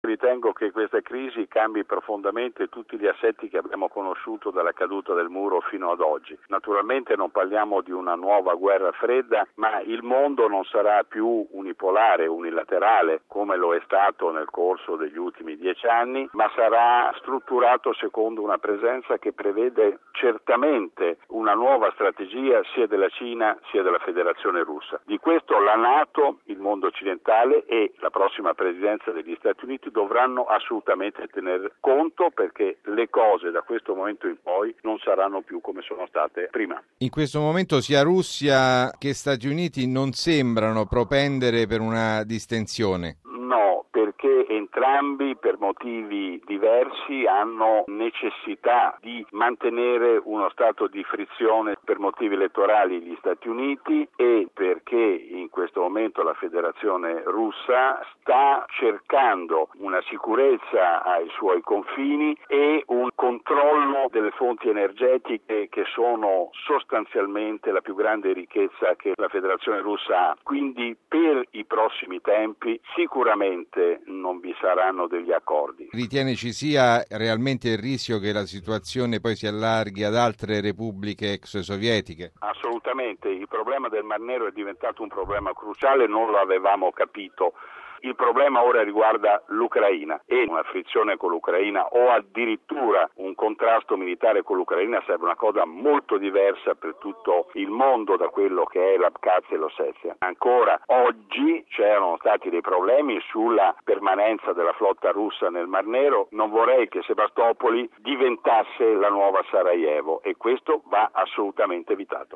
ritengo che questa crisi cambi profondamente tutti gli assetti che abbiamo conosciuto dalla caduta del muro fino ad oggi. Naturalmente non parliamo di una nuova guerra fredda, ma il mondo non sarà più unipolare, unilaterale, come lo è stato nel corso degli ultimi 10 anni, ma sarà strutturato secondo una presenza che prevede certamente una nuova strategia sia della Cina sia della Federazione Russa. Di questo la NATO, il mondo occidentale e la prossima presidenza degli Stati Uniti dovranno assolutamente tener conto, perché le cose da questo momento in poi non saranno più come sono state prima. In questo momento sia Russia che Stati Uniti non sembrano propendere per una distensione. No, perché entrambi per motivi diversi hanno necessità di mantenere uno stato di frizione per motivi elettorali gli Stati Uniti e perché in questo momento la Federazione Russa sta cercando una sicurezza ai suoi confini e un controllo delle fonti energetiche che sono sostanzialmente la più grande ricchezza che la Federazione Russa ha. Quindi per i prossimi tempi sicuramente non vi saranno degli accordi. Ritiene ci sia realmente il rischio che la situazione poi si allarghi ad altre repubbliche ex sovietiche? Assolutamente, il problema del Mar Nero è diventato un problema cruciale, non lo avevamo capito. Il problema ora riguarda l'Ucraina e una frizione con l'Ucraina o addirittura un contrasto militare con l'Ucraina sarebbe una cosa molto diversa per tutto il mondo da quello che è l'Abkhazia e l'Ossetia. Ancora oggi c'erano stati dei problemi sulla permanenza della flotta russa nel Mar Nero. Non vorrei che Sebastopoli diventasse la nuova Sarajevo e questo va assolutamente evitato.